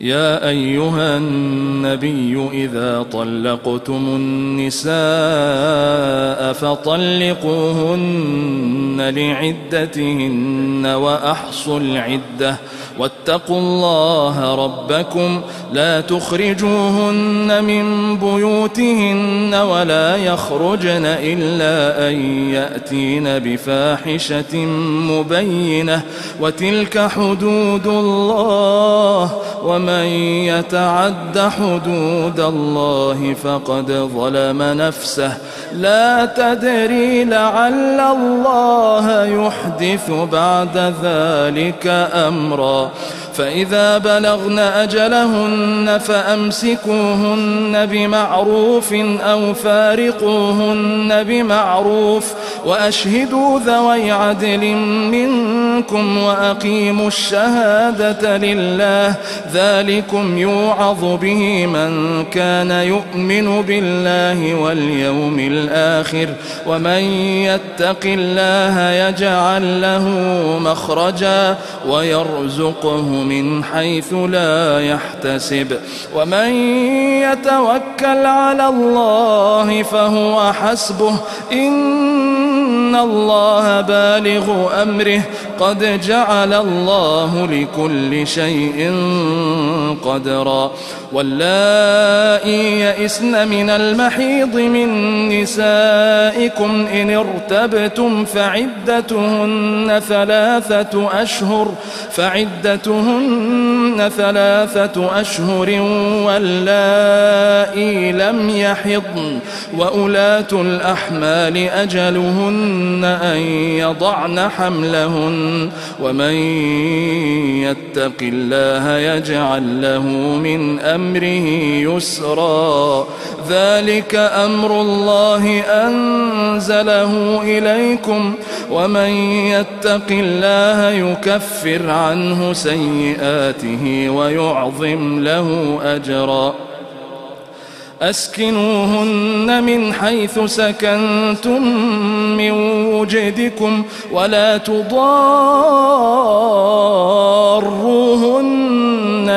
يا أيها النبي إذا طلقتم النساء فطلقوهن لعدتهن وأحصوا العدة واتقوا الله ربكم لا تخرجوهن من بيوتهن ولا يخرجن إلا أن يأتين بفاحشة مبينة وتلك حدود الله ومن يتعد حدود الله فقد ظلم نفسه لا تدري لعل الله يحدث بعد ذلك أمرا فإذا بلغن أجلهن فأمسكوهن بمعروف أو فارقوهن بمعروف وأشهدوا ذوي عدل منكم وأقيموا الشهادة لله ذلكم يوعظ به من كان يؤمن بالله واليوم الآخر ومن يتق الله يجعل له مخرجا ويرزقه من حيث لا يحتسب ومن يتوكل على الله فهو حسبه إن الله بالغ أمره قد جعل الله لكل شيء قدرا واللائي يئسن من المحيض من نسائكم إن ارتبتم فعدتهن ثلاثة أشهر واللائي لم يحضن وأولاة الأحمال أجلهن أن يضعن حملهن ومن يتق الله يجعل له من أمره يسرا ذلك أمر الله أنزله إليكم ومن يتق الله يكفر عنه سيئاته ويعظم له أجرا أسكنوهن من حيث سكنتم من وجدكم ولا تضاروهن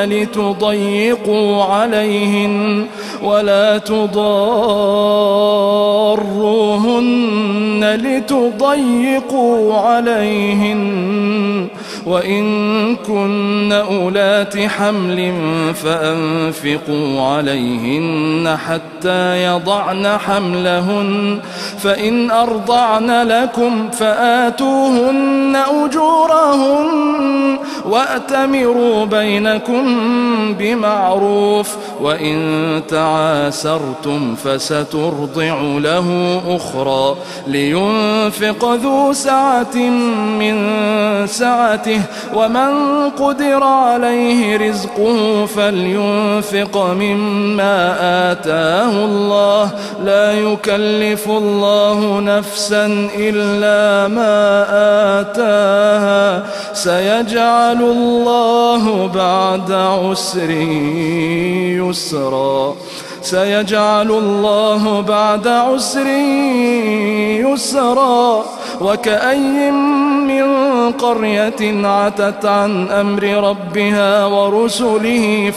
لتضيقوا عليهن وإن كن أولات حمل فأنفقوا عليهن حتى يضعن حملهن فإن أرضعن لكم فآتوهن أجورهن وأتمروا بينكم بمعروف وإن تعاسرتم فسترضع له أخرى لينفق ذو سعة من سعته ومن قدر عليه رزقه فلينفق مما آتاه الله لا يكلف الله نفسا إلا ما آتاها سيجعل الله بعد عسر يسرا وكأي من قرية عتت عن أمر ربها ورسله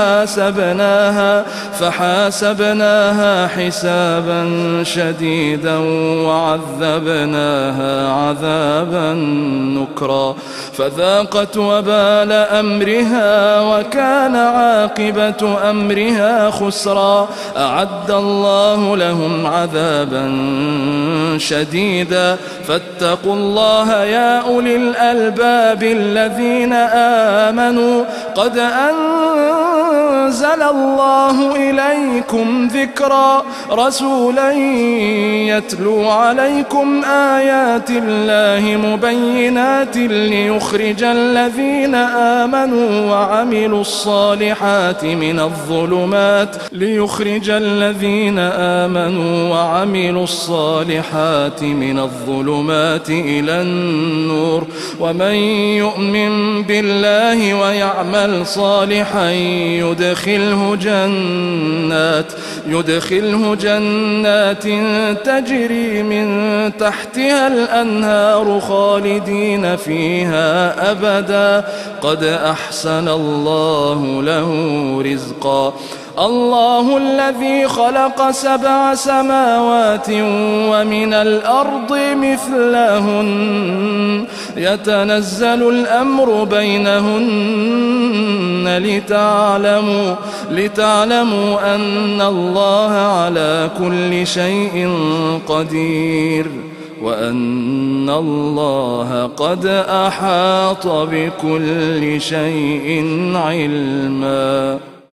فحاسبناها حسابا شديدا وعذبناها عذابا نكرا فذاقت وبال أمرها وكان عاقبة أمرها خسرا أعد الله لهم عذابا شديدا فاتقوا الله يا أولي الألباب الذين آمنوا قد أنزل الله إليكم ذكرا رسولا يتلو عليكم آيات الله مبينات ليخرج الذين آمنوا وعملوا الصالحات من الظلمات إلى النور ومن يؤمن بالله ويعمل صالحا يدخله يدخله جنات تجري من تحتها الأنهار خالدين فيها أبدا قد أحسن الله له رزقا. الله الذي خلق 7 سماوات ومن الأرض مثلهن يتنزل الأمر بينهن لتعلموا أن الله على كل شيء قدير وأن الله قد أحاط بكل شيء علما.